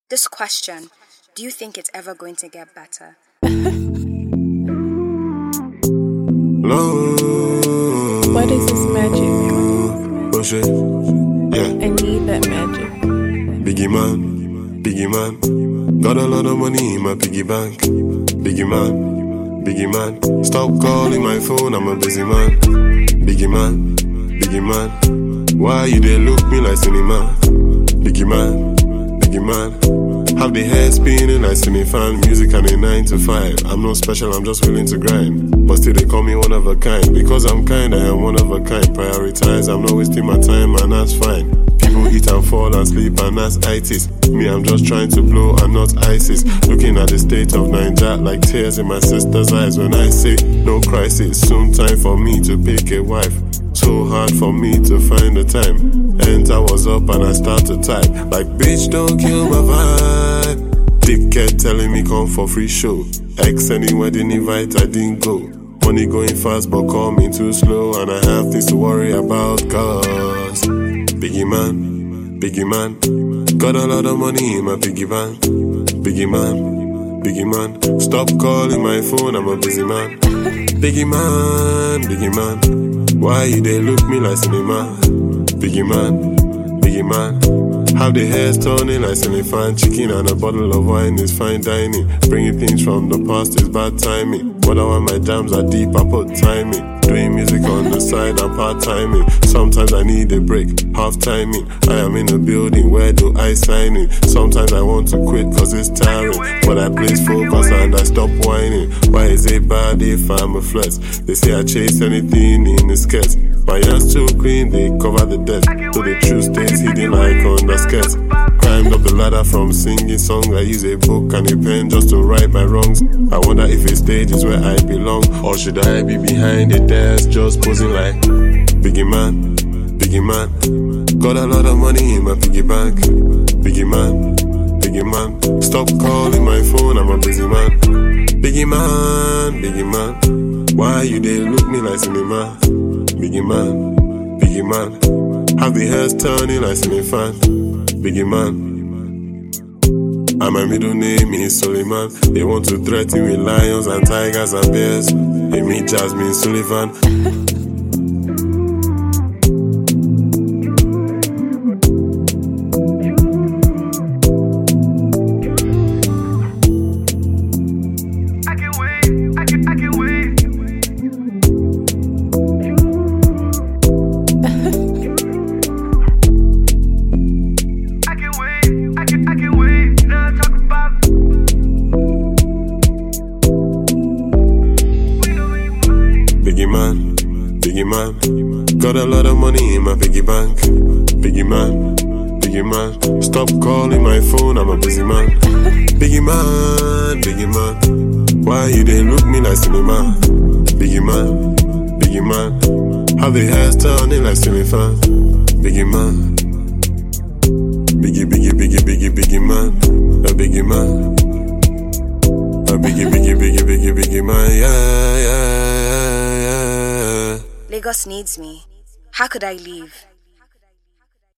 This question, do you think it's ever going to get better? What is this magic? Bullshit. Yeah. I need that magic. Biggie man. Got a lot of money in my piggy bank. Biggie man. Stop calling my phone, I'm a busy man. Biggie man. Why you dey look me like cinema? Biggie man. Have the hair spinning like fan. Music and a 9 to 5. I'm not special, I'm just willing to grind. But still they call me one of a kind. Because I'm kind, I am one of a kind. Prioritize, I'm not wasting my time, and that's fine. People eat and fall and sleep, and that's itis. Me, I'm just trying to blow and not ISIS. Looking at the state of Nigeria like tears in my sister's eyes when I say no crisis. Soon time for me to pick a wife. So hard for me to find the time. Enter was up and I start to type like, bitch, don't kill my vibe. Dickhead telling me come for free show. Ex any wedding invite, I didn't go. Money going fast but coming too slow, and I have things to worry about cause Biggie man, got a lot of money in my piggy bank. Biggie man, stop calling my phone, I'm a busy man. Biggie man, why you they look me like cinema? Biggie man, have the hairs turning like fan. Chicken and a bottle of wine is fine dining. Bringing things from the past is bad timing. But when my jams are deep, I put timing. Doing music on the side, I'm part-timing. Sometimes I need a break, half-timing. I am in a building, where do I sign in? Sometimes I want to quit cause it's tiring, but I place focus and I stop whining. Why is it bad if I'm a flex? They say I chase anything in the sketch. My hands too clean, they cover the debt. So the truth stays hidden like on the sketch. Climbed up the ladder from singing songs. I use a book and a pen just to right my wrongs. I wonder if a stage is where I belong, or should I be behind the desk just posing like Biggie man. Got a lot of money in my piggy bank. Biggie man. Stop calling my phone, I'm a busy man. Biggie man. Why you they look me like cinema? Biggie man. Have the hairs turning like fan. Biggie man. And my middle name is Suleiman. They want to threaten with lions and tigers and bears. They meet Jasmine Sullivan. Biggie man, got a lot of money in my piggy bank. Biggie man, stop calling my phone, I'm a busy man. Biggie man, why you they look me like cinema? Biggie man, have the hairs turning like fan. Biggie man, biggie man, a biggie man, a biggie man, yeah. Lagos needs me. How could I leave?